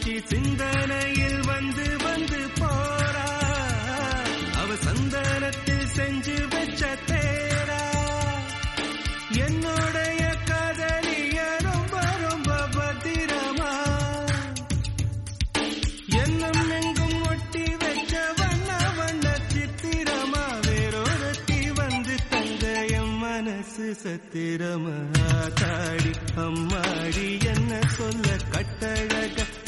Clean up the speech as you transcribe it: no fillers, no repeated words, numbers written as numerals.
காட்சி சிந்தனையில் வந்து வந்து போறா. அவ சந்தனத்தில் செஞ்சு வச்ச தேரா. என்னுடைய காதலிய ரொம்ப ரொம்ப பத்திரமா என்னும் எங்கும் ஒட்டி வச்ச வண்ண வண்ண சித்திரமா. வேறொருத்தி வந்து தங்க என் மனசு சத்திரமா. தாடி அம்மாடி என்ன சொல்ல கட்டழக